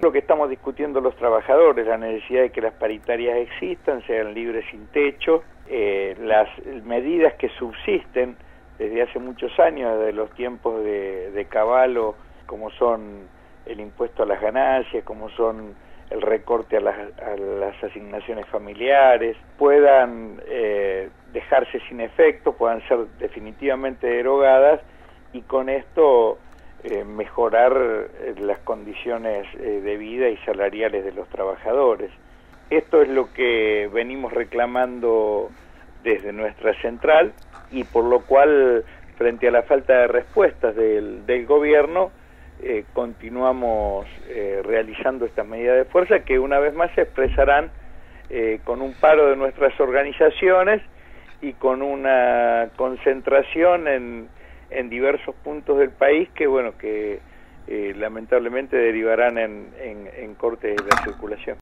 Lo que estamos discutiendo los trabajadores, la necesidad de que las paritarias existan, sean libres sin techo, las medidas que subsisten desde hace muchos años, desde los tiempos de Cavallo, como son el impuesto a las ganancias, como son el recorte a las asignaciones familiares, puedan dejarse sin efecto, puedan ser definitivamente derogadas y con esto mejorar las condiciones de vida y salariales de los trabajadores. Esto es lo que venimos reclamando desde nuestra central y por lo cual, frente a la falta de respuestas del gobierno, continuamos realizando estas medidas de fuerza que una vez más se expresarán con un paro de nuestras organizaciones y con una concentración en diversos puntos del país que lamentablemente derivarán en cortes de la circulación.